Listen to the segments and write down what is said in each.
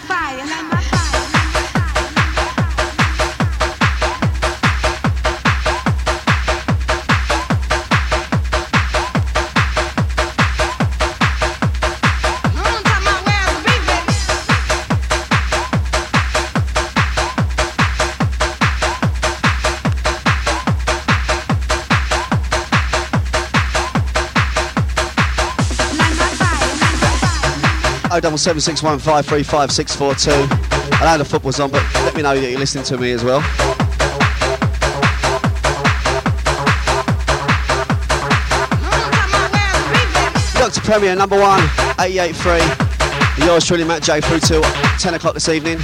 07761535642. I know the football's on, but let me know that you're listening to me as well. Dr. Premier, number 1, 883. Yours truly, Matt J, through till 10 o'clock this evening.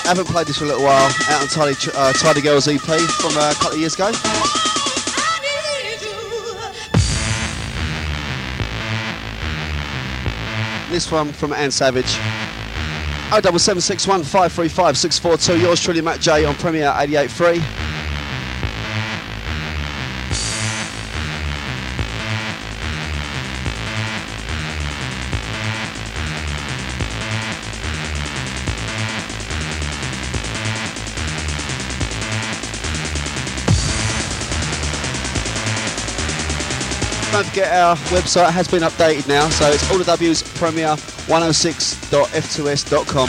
Haven't played this for a little while. Out on Tidy Girls EP from a couple of years ago. This one from Anne Savage. 07761 535 642. Yours truly, Matt J on Premier 88.3. Don't forget our website has been updated now, so it's all the W's premier106.f2s.com.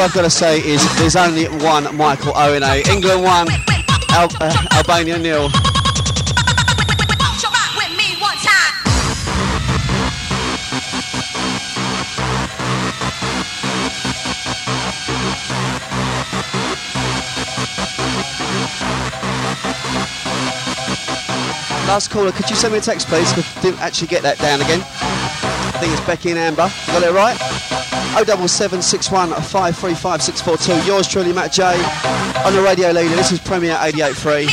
I've got to say is there's only one Michael Owen. England 1, Albania 0. Last caller, could you send me a text please? I didn't actually get that down again. I think it's Becky and Amber. Got it right? 07761 535 642. Yours truly, Matt J. On the radio leader. This is Premier 88.3.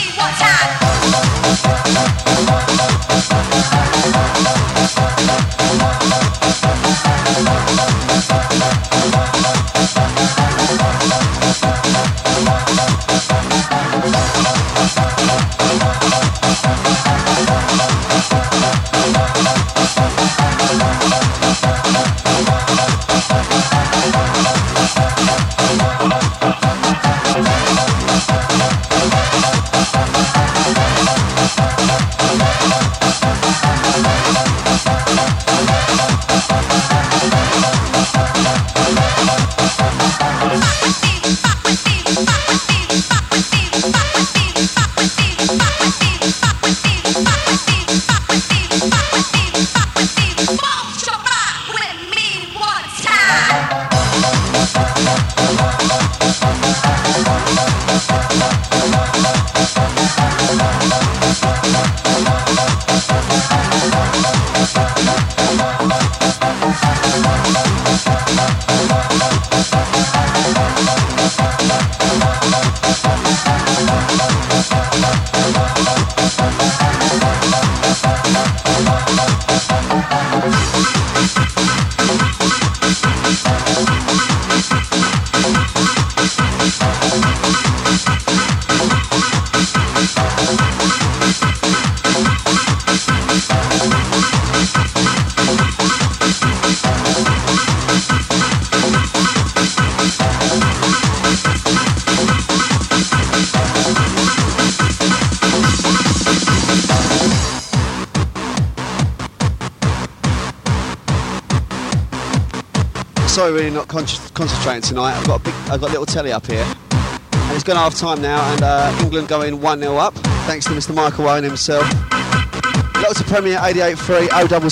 Sorry, really not concentrating tonight. I've got a little telly up here, and it's gone half time now, and England going 1-0 up, thanks to Mr. Michael Owen himself. Lots of Premier 88.3,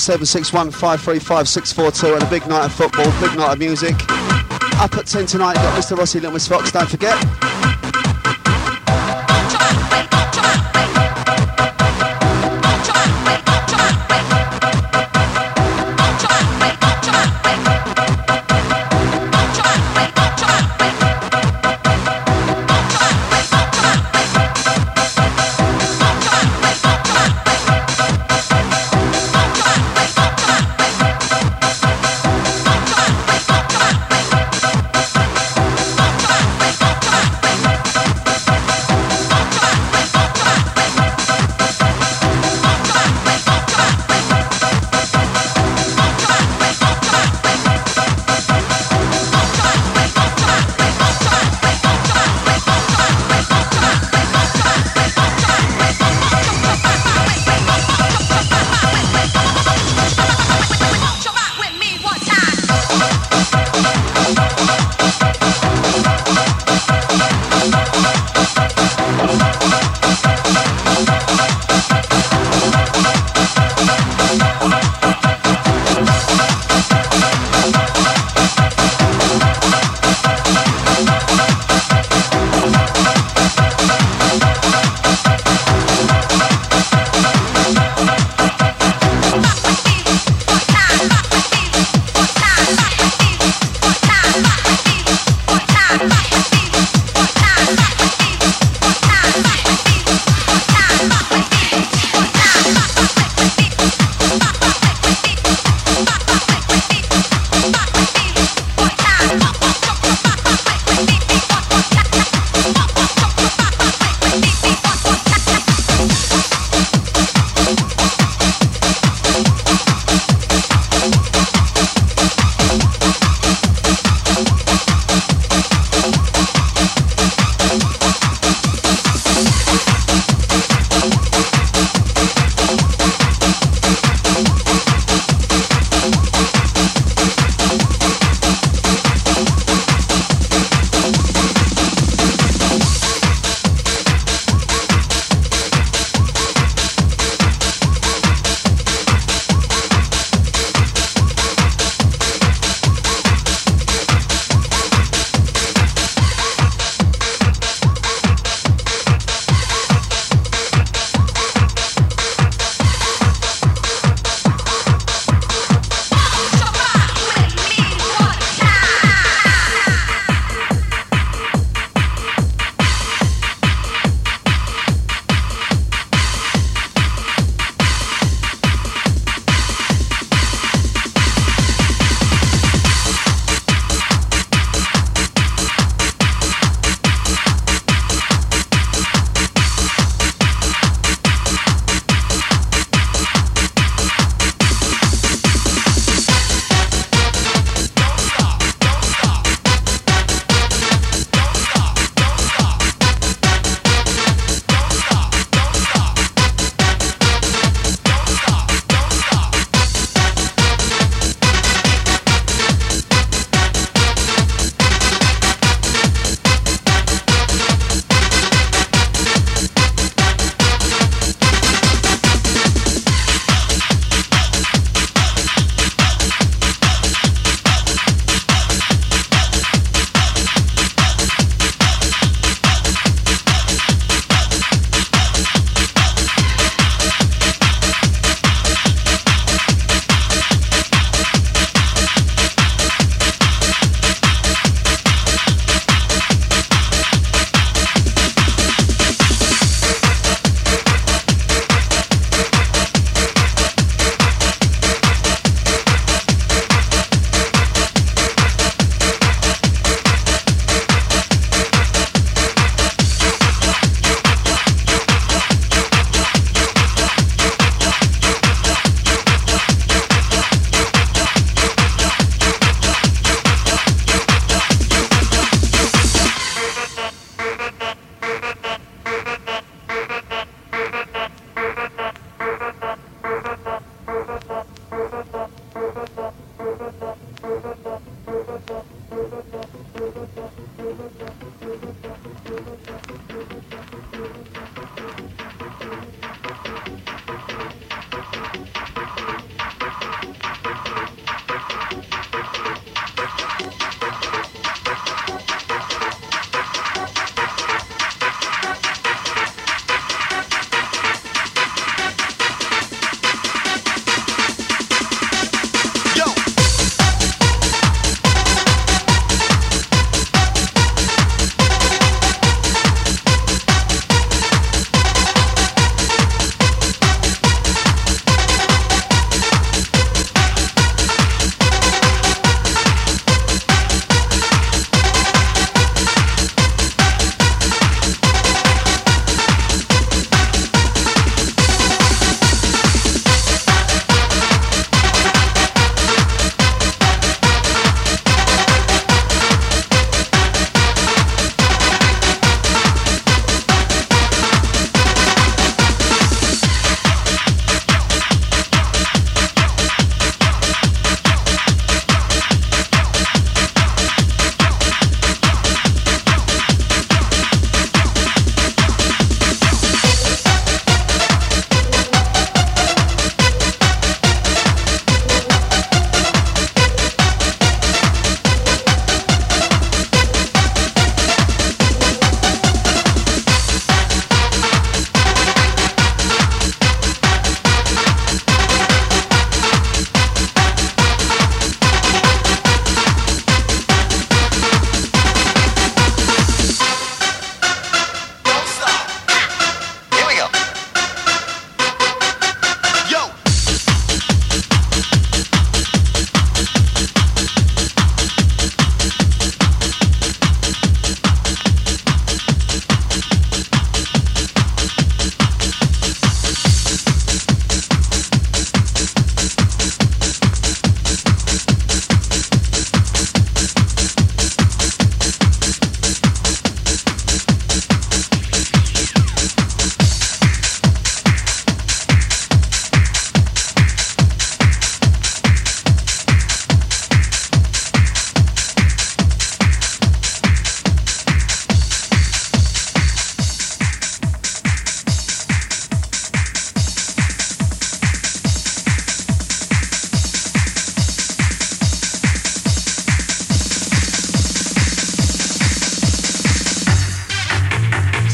07761 535 642, and a big night of football, big night of music. Up at 10 tonight, you've got Mr. Rossi, Little Miss Fox, don't forget.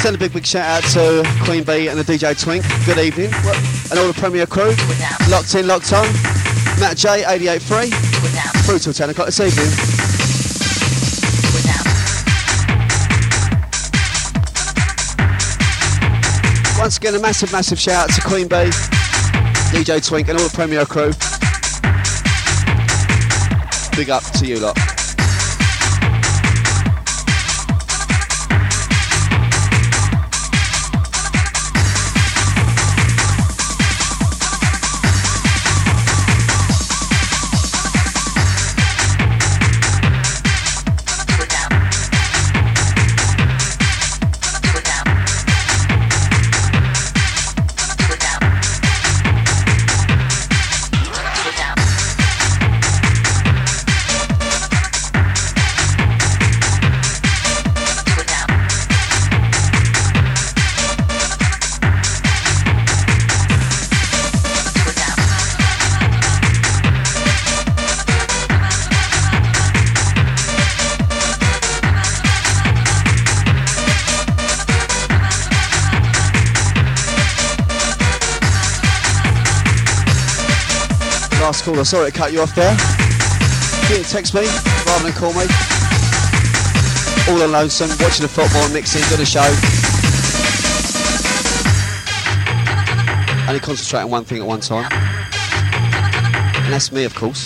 Send a big shout out to Queen Bee and the DJ Twink. Good evening. And all the Premier crew. Locked in, locked on. Matt J, 88.3. Through till 10 o'clock this evening. Once again, a massive shout out to Queen Bee, DJ Twink and all the Premier crew. Big up to you lot. Last call, sorry to cut you off there. You can text me rather than call me. All alone, son, watching the football, mixing, doing a show. Only concentrate on one thing at one time. And that's me, of course.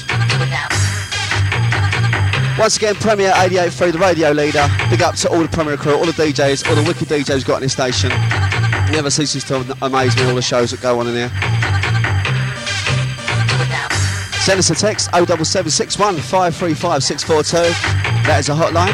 Once again, Premier 88.3, the radio leader. Big up to all the Premier crew, all the DJs, all the wicked DJs got on this station. Never ceases to amaze me, all the shows that go on in here. Send us a text 07761 535 642. That is a hotline.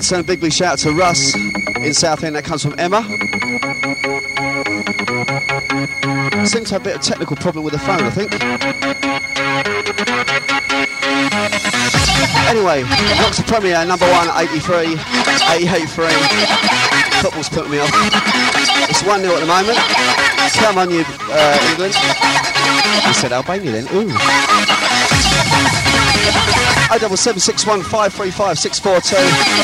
send a big shout out to Russ in Southend. That comes from Emma. Seems to have a bit of technical problem with the phone, I think. Anyway, Knox the Premier, number 1, 83, 88-3. Football's putting me off. It's 1-0 at the moment. Come on, you England. You said Albania then. Ooh. 07761 535 642.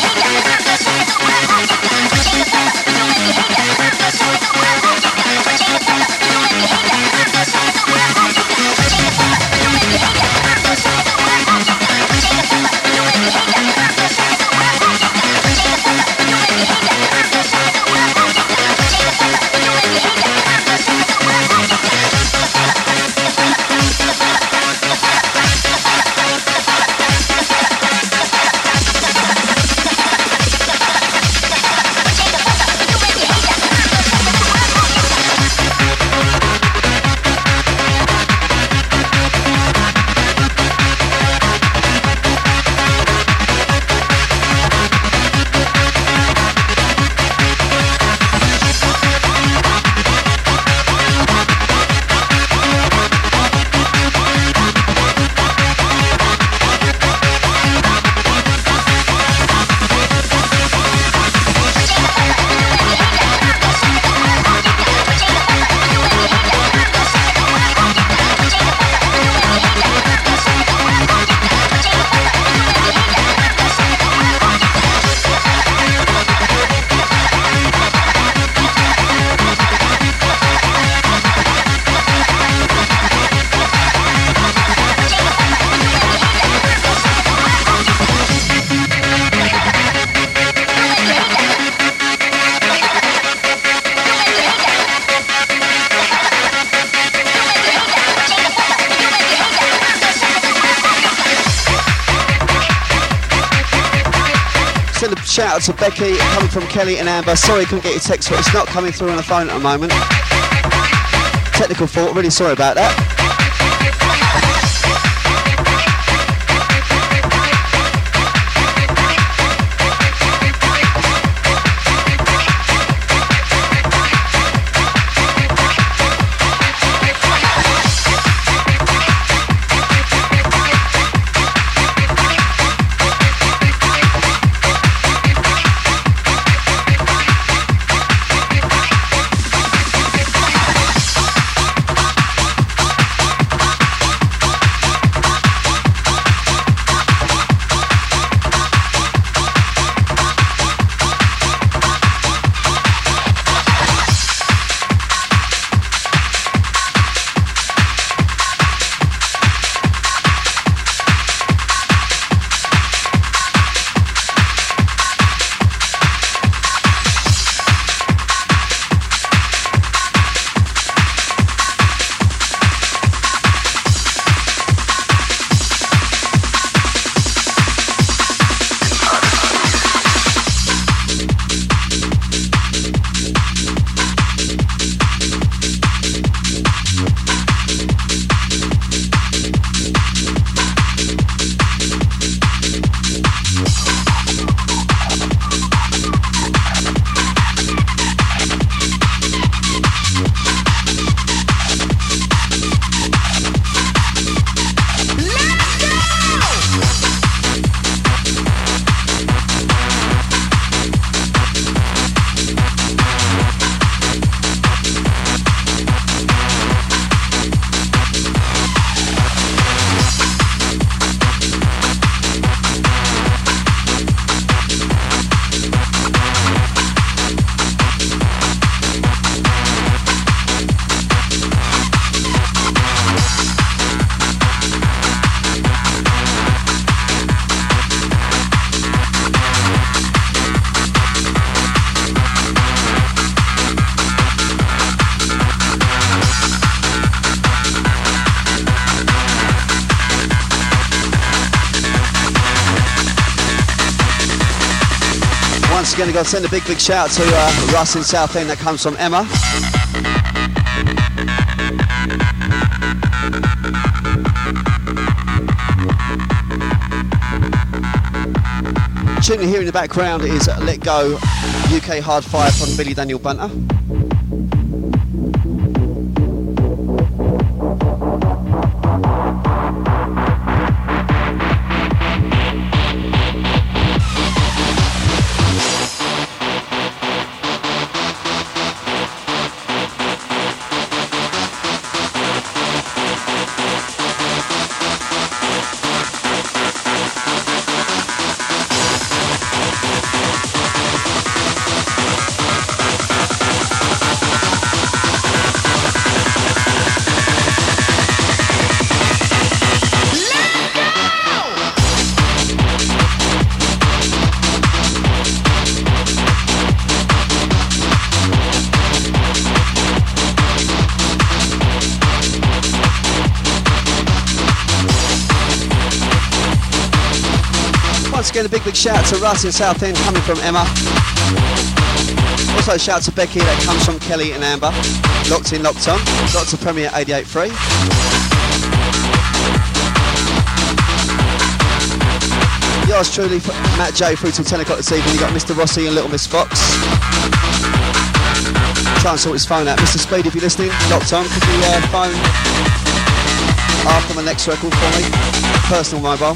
Shout out to Becky, coming from Kelly and Amber. Sorry, couldn't get your text, but it's not coming through on the phone at the moment. Technical fault, really sorry about that. Once again, I've got to send a big shout out to Russ in Southend. That comes from Emma. tune you hear in the background is Let Go, UK Hard Fire from Billy Daniel Bunter. Again, a big shout out to Russ in Southend, coming from Emma. Also shout out to Becky, that comes from Kelly and Amber. Locked in, locked on. Dr. Premier 88.3. Yours truly, Matt J, through till 10 o'clock this evening. You got Mr. Rossi and Little Miss Fox. Try and sort his phone out. Mr. Speed, if you're listening, locked on. Could you phone after the next record for me? Personal mobile.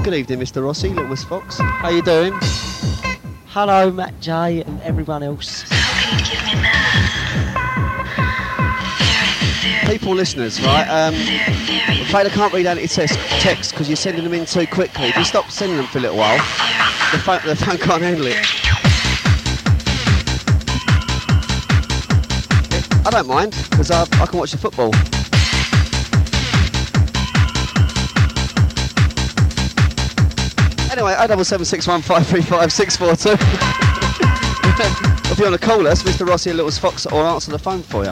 Good evening, Mr. Rossi, Little Miss Fox. How you doing? Hello, Matt J and everyone else. People, listeners, right? I'm afraid I can't read out your text because you're sending them in too quickly. If you stop sending them for a little while, the phone can't handle it. I don't mind because I can watch the football. Anyway, 07761535642. If you want to call us, Mr. Rossi and Little Fox, or answer the phone for you.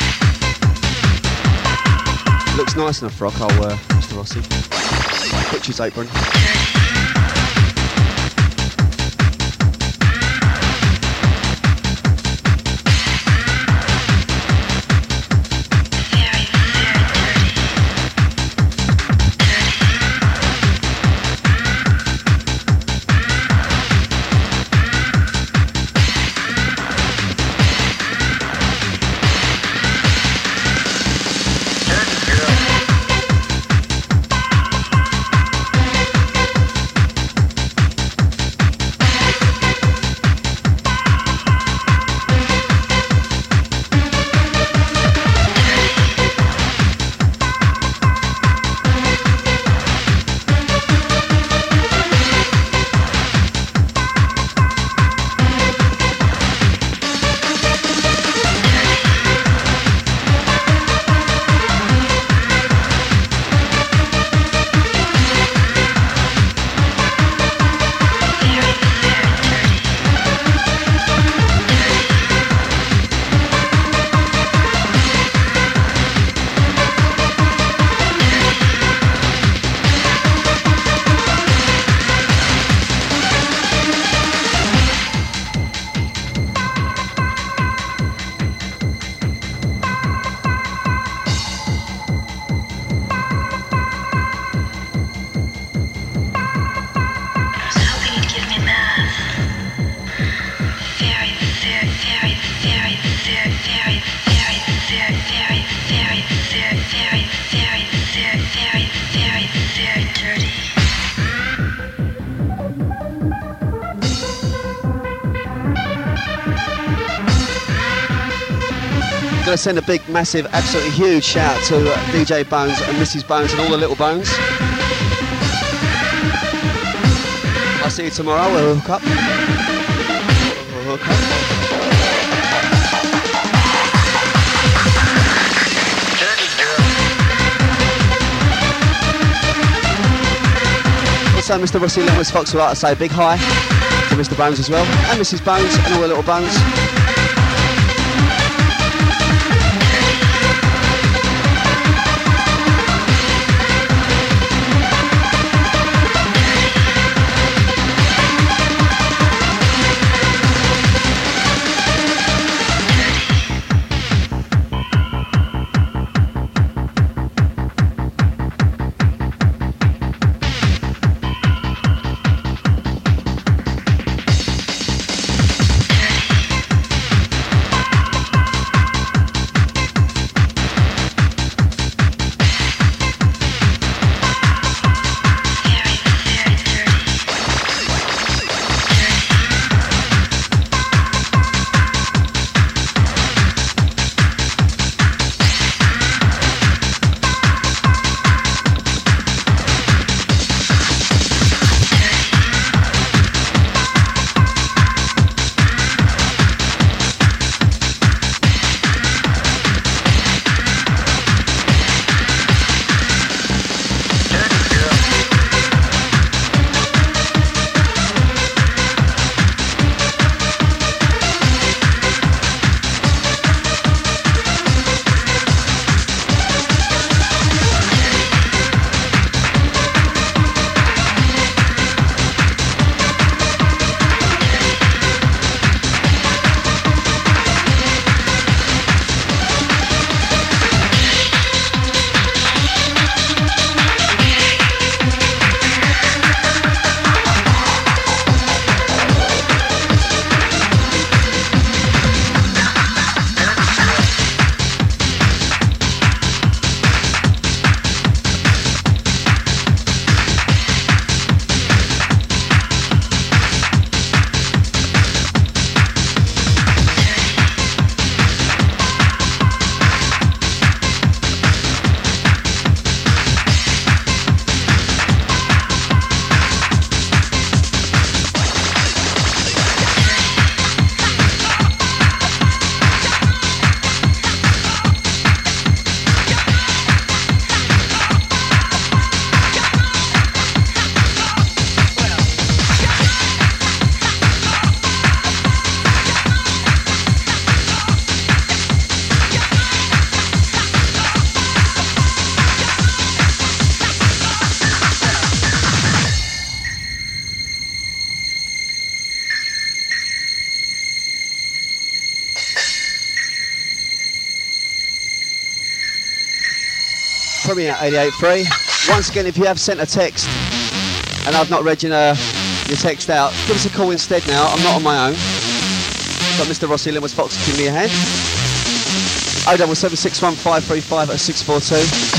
Looks nice in a frock, Mr. Rossi. Butcher's apron. Going to send a big, massive, absolutely huge shout to DJ Bones and Mrs. Bones and all the little bones. I'll see you tomorrow. We'll hook up. Also, Mr. Rossi and Little Miss Fox would like to say a big hi to Mr. Bones as well, and Mrs. Bones and all the little bones. Premier 88.3. Once again, if you have sent a text and I've not read your text out, give us a call instead now. I'm not on my own. Got Mr. Rossi Linwood Fox giving me a hand. 07761 642.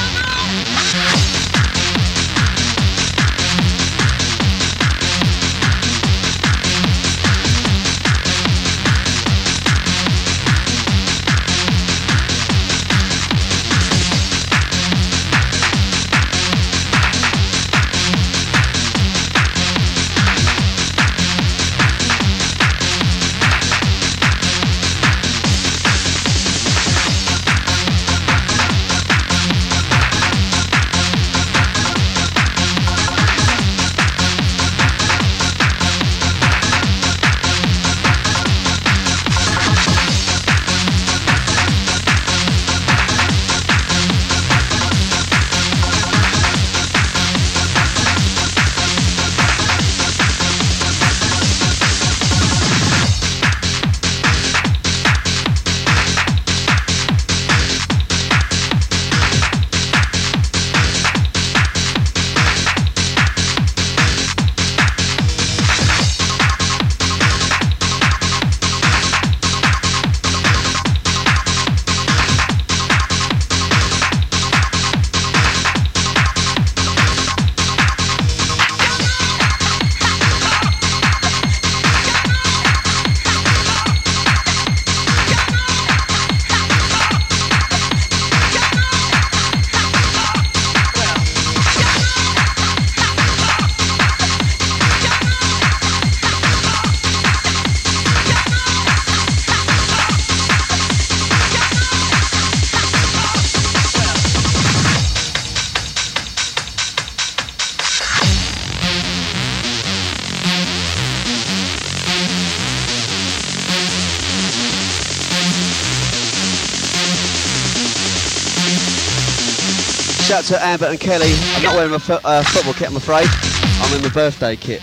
Shout out to Amber and Kelly. I'm not wearing my football kit, I'm afraid. I'm in my birthday kit.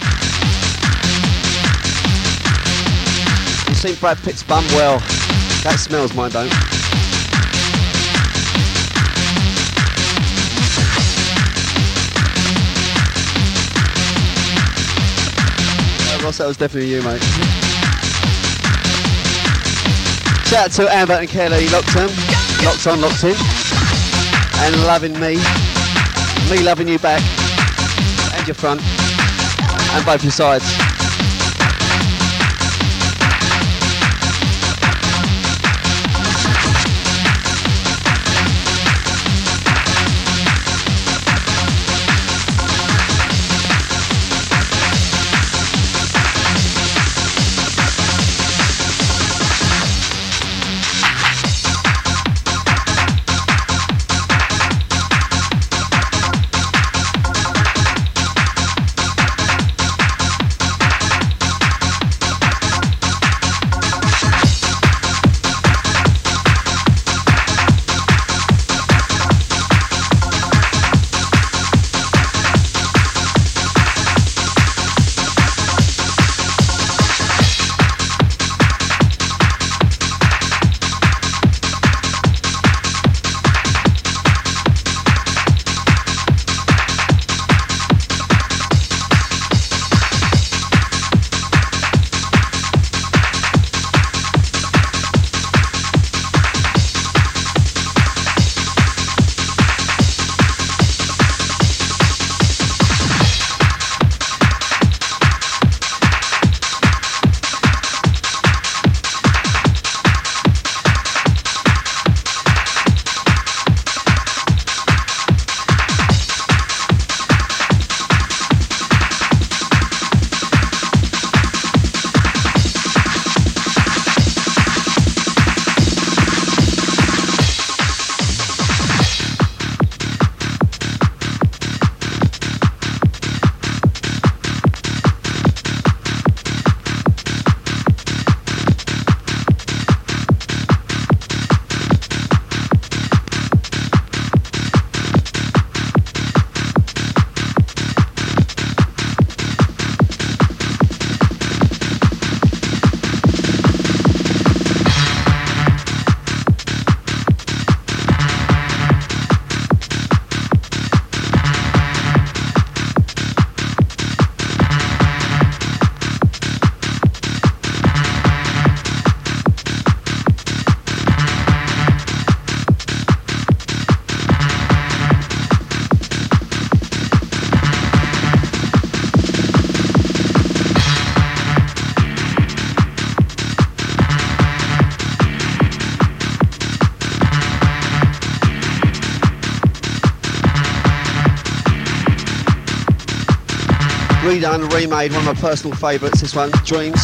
You've seen Brad Pitt's bum? Well, that smells, mine don't. Ross, that was definitely you, mate. Shout out to Amber and Kelly. Locked on, locked in. And loving me loving you back, and your front, and both your sides. Redone, remade, one of my personal favourites, this one, Dreams.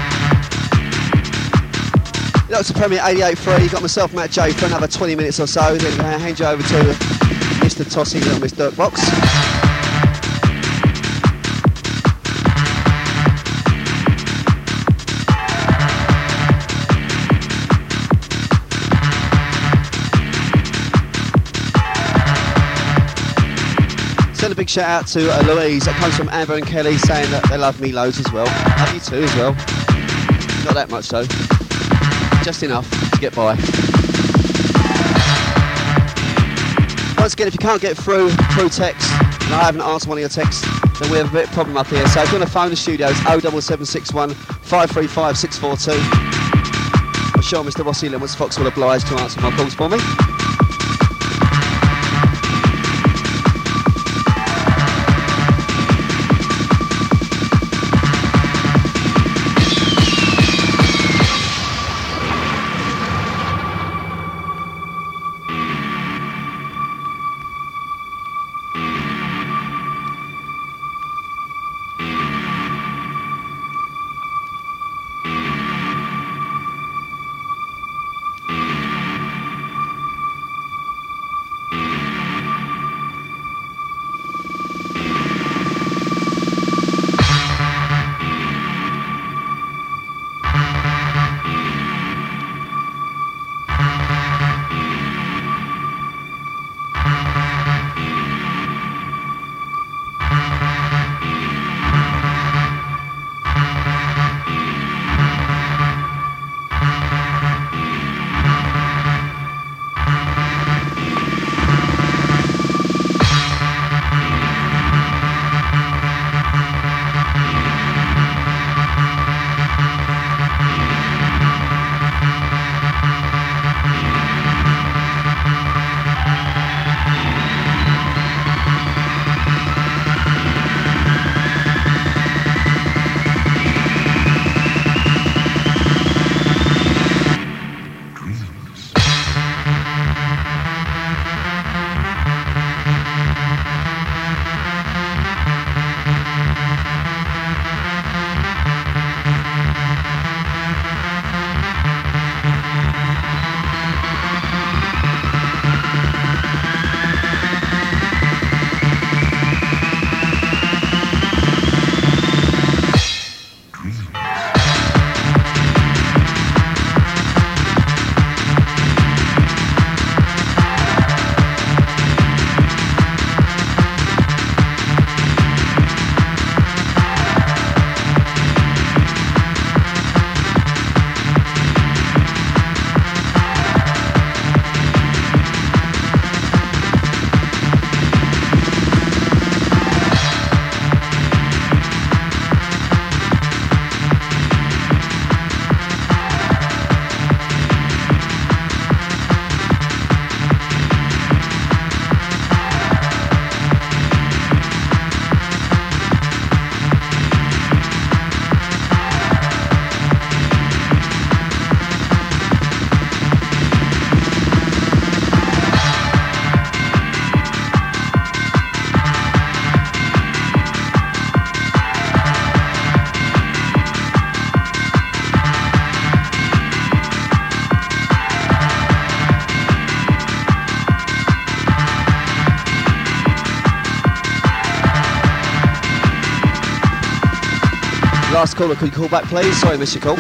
That was the Premier 88.3. Got myself, Matt J, for another 20 minutes or so. Then I'll hand you over to Mr. Tossy, little Miss Dirtbox. Send a big shout out to Louise. That comes from Amber and Kelly, saying that they love me loads as well. Love you too as well. Not that much though. Just enough to get by. Once again, if you can't get through text, and I haven't answered one of your texts, then we have a bit of a problem up here. So if you want to phone the studios, 07761 535 642. I'm sure Mr. Rossi Lemons Fox will oblige to answer my calls for me. Last caller, could you call back please? Sorry, missed your call.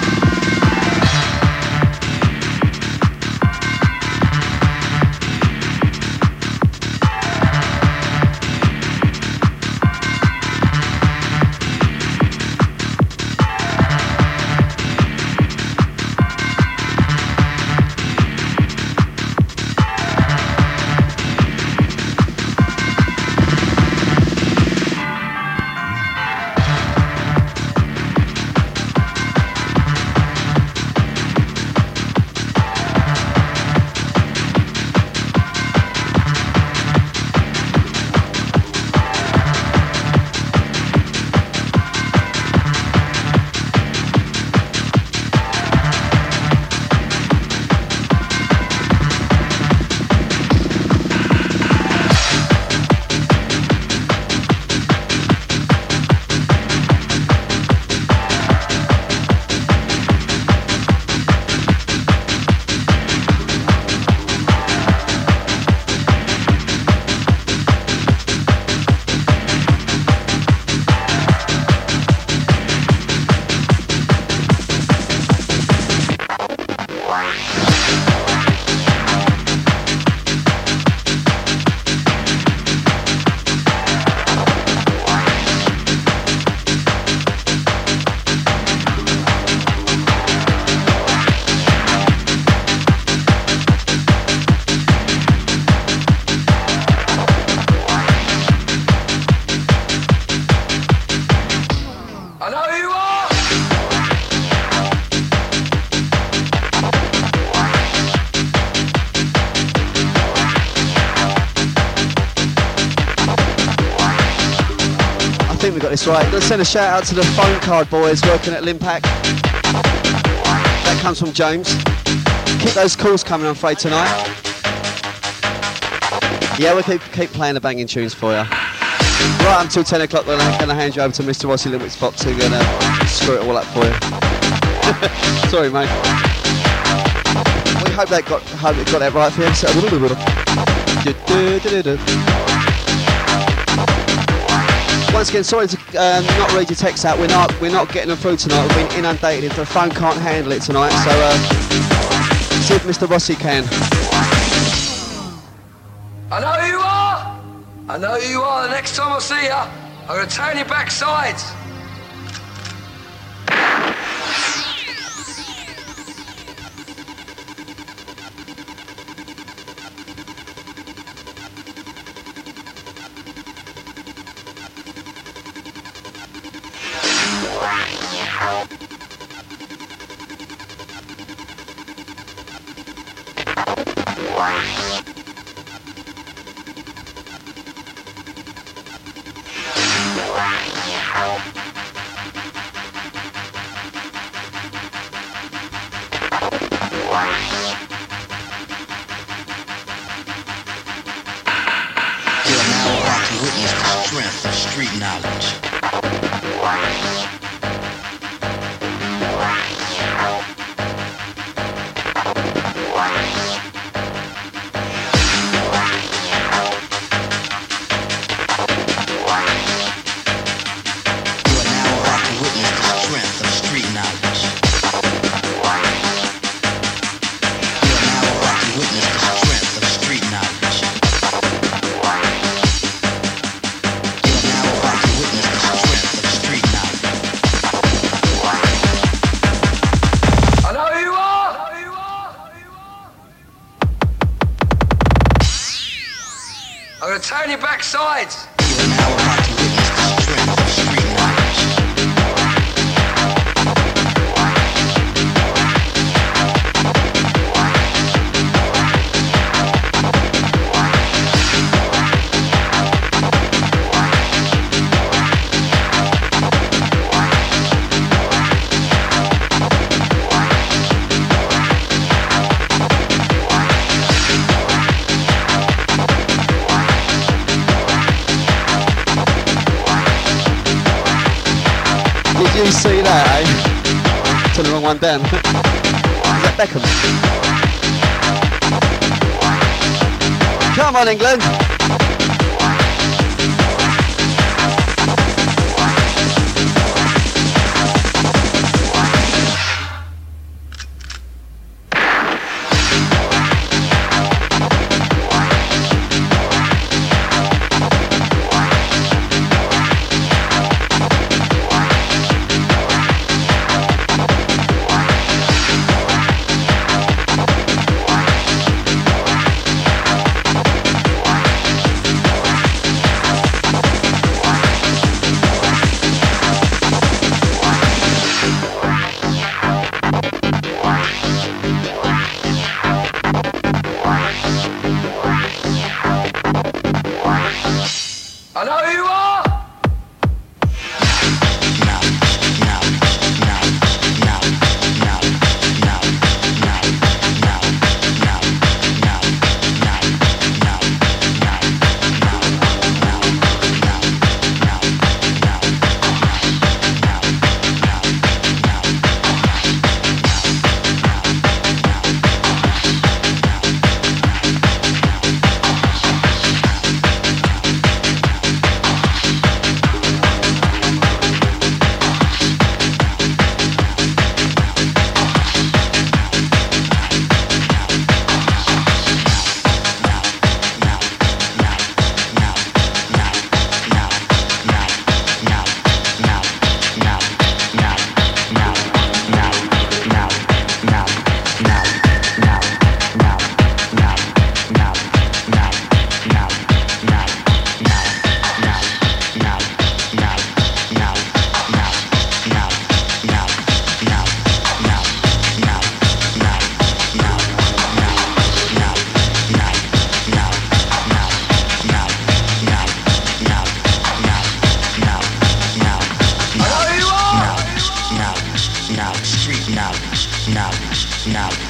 We got this right. Let's send a shout out to the phone card boys working at Limpac. That comes from James. Keep those calls coming, I'm afraid, tonight. Yeah, we'll keep playing the banging tunes for you. Right until 10 o'clock, then I'm going to hand you over to Mr. Rossi Limits Fox, who's going to screw it all up for you. Sorry, mate. We hope it got that right for you. So, once again, sorry to not read your texts out. We're not getting them through tonight. We've been inundated. The phone can't handle it tonight. So see if Mr. Rossi can. I know who you are. I know who you are. The next time I see you, I'm gonna turn your backsides. Turn your backsides! You are now about to witness the strength of street knowledge. Did you see that, eh? Turn the wrong one down. Is that Beckham? Come on, England!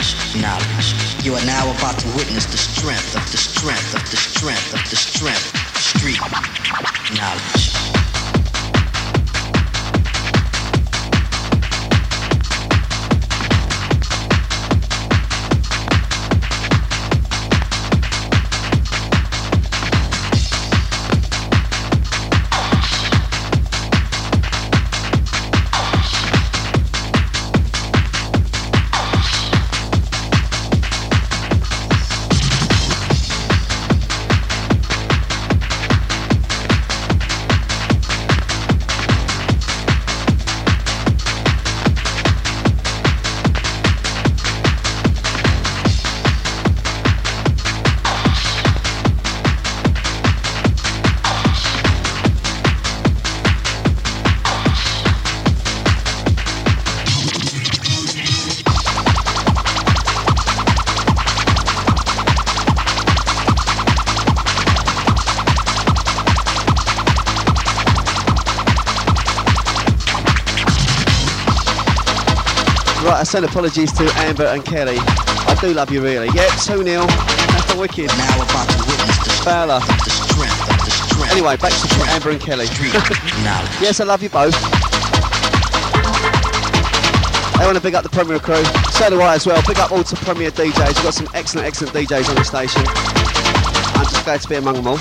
knowledge. You are now about to witness the strength of the strength of the strength of the strength. Street knowledge. Right, I send apologies to Amber and Kelly. I do love you really. Yep, 2-0. That's the wicked. Now about to witness the Fowler. the strength of the strength. Anyway, back to Amber and Kelly. Knowledge. Yes, I love you both. I want to big up the Premier crew. So do I as well. Big up all to Premier DJs. We've got some excellent DJs on the station. I'm just glad to be among them all.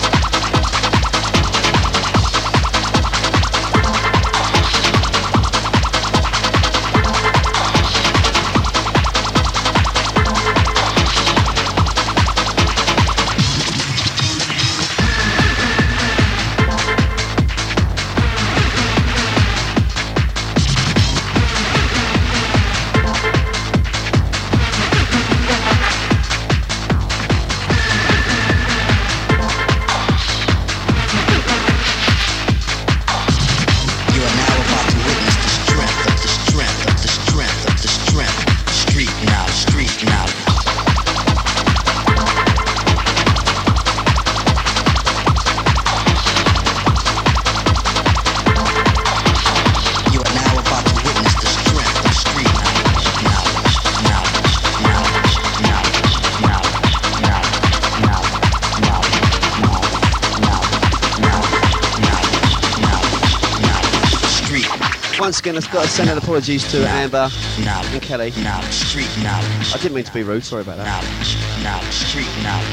Once again, I've got to send out apologies to Amber and Kelly. Street knowledge. I didn't mean to be rude, sorry about that. Knowledge. Street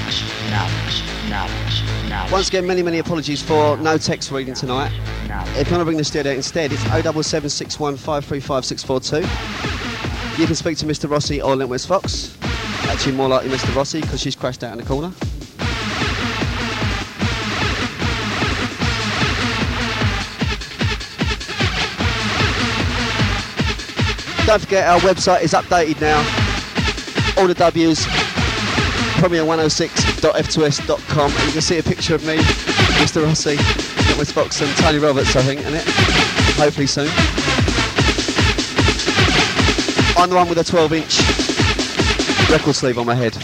knowledge. Once again, many apologies for no text reading tonight. If you want to bring the studio instead, it's 07761535642. You can speak to Mr. Rossi or Lentwest Fox. Actually, more likely Mr. Rossi because she's crashed out in the corner. Don't forget our website is updated now. All the W's, premier106.f2s.com. And you can see a picture of me, Mr. Rossi, Lentwest Fox and Tony Roberts, I think, in it. Hopefully soon. I'm the one with a 12-inch record sleeve on my head.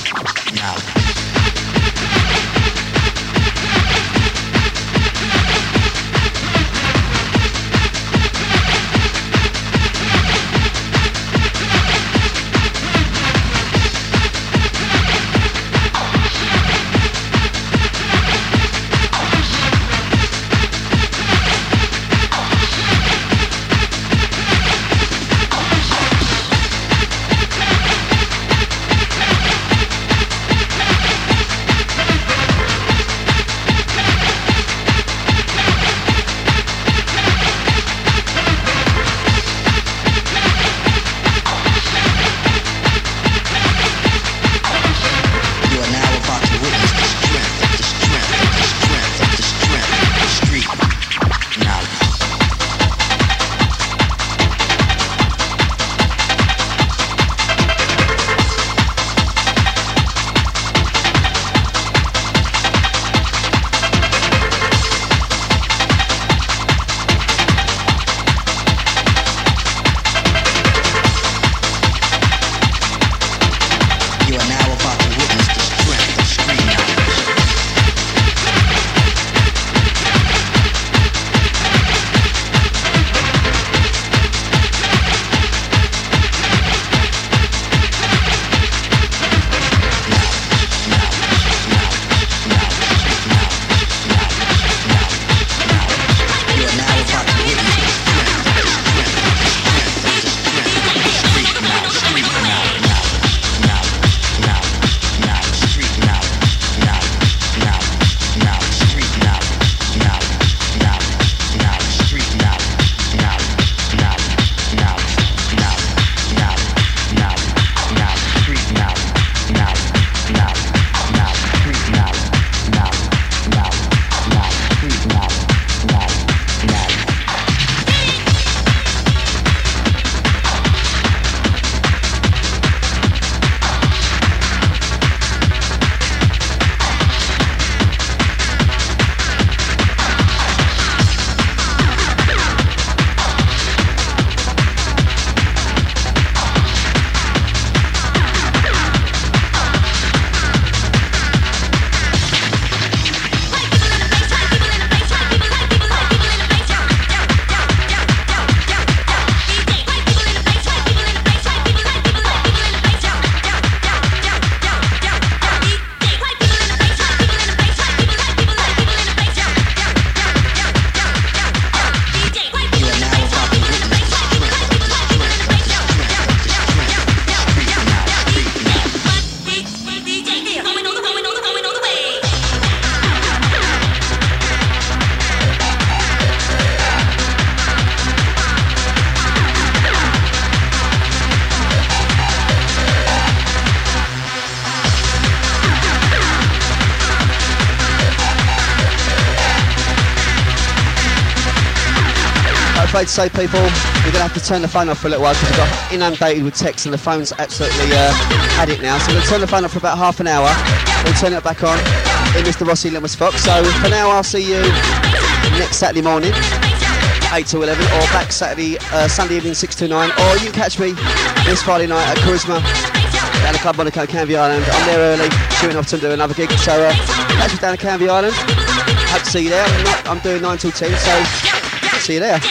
afraid to say, people, we're going to have to turn the phone off for a little while because we've got inundated with texts and the phone's absolutely had it now. So we'll turn the phone off for about half an hour. We'll turn it back on in Mr. Rossi Lemons Fox. So for now, I'll see you next Saturday morning, 8 to 11, or back Sunday evening, 6 to 9. Or you can catch me this Friday night at Charisma down at Club Monaco, Canvey Island. I'm there early, shooting off to do another gig. So catch me down at Canvey Island. Hope to see you there. I'm doing 9 till 10, so see you there.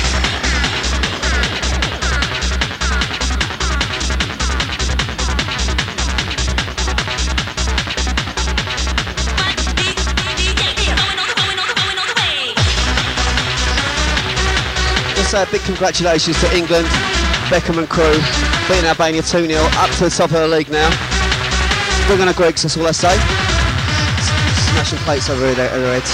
Big congratulations to England, Beckham and crew, beating Albania 2-0, up to the top of the league now. Bring on the Greeks, that's all I say. Smashing plates over their heads.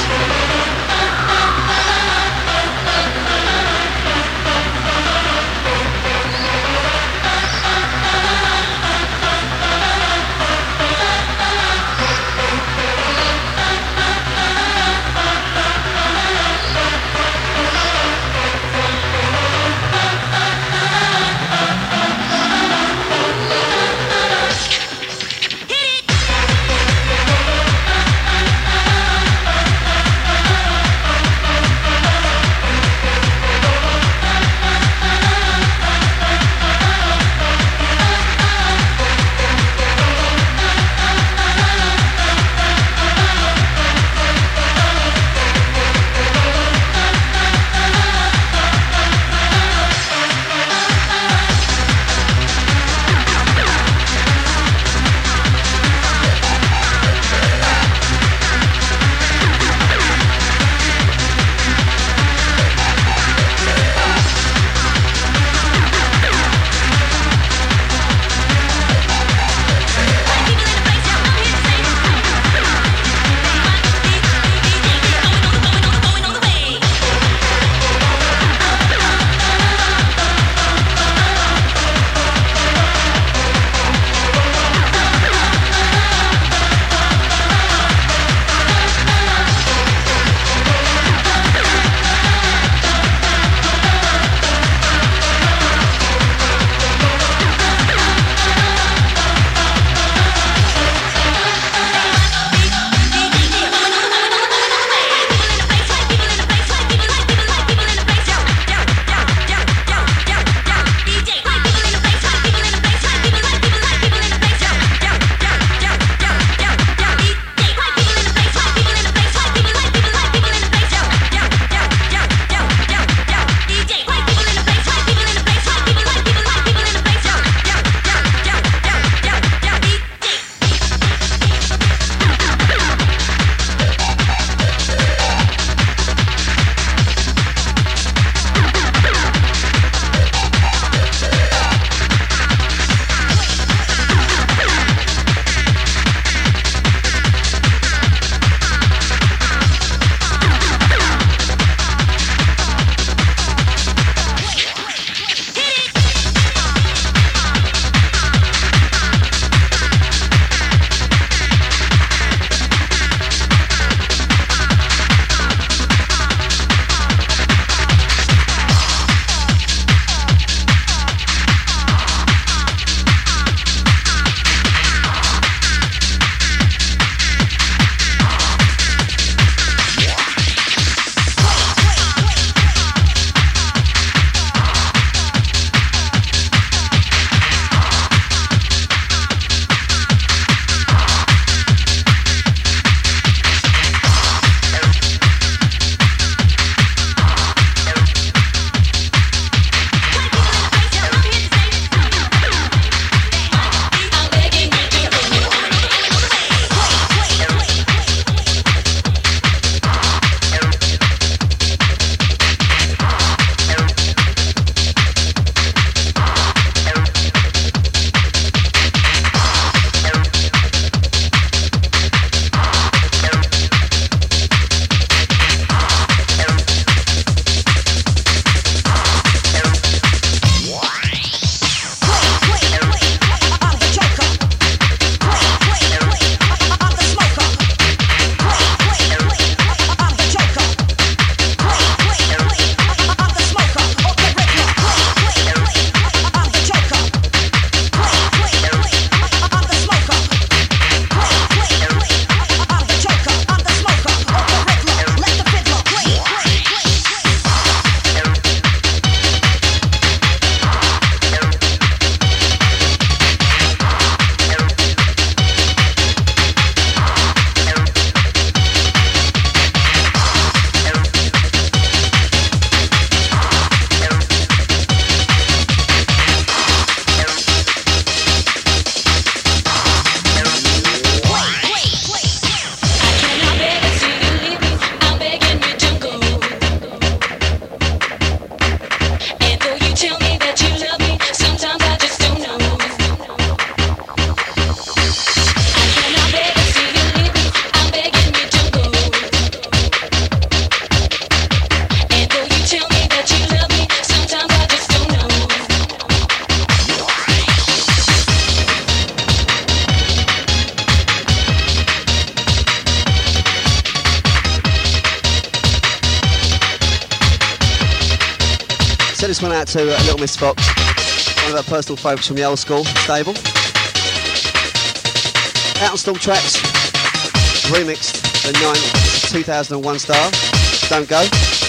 Send this one out to Little Miss Fox, one of our personal favourites from the old school stable. Out on Storm Tracks, remixed the 2001 star, Don't Go.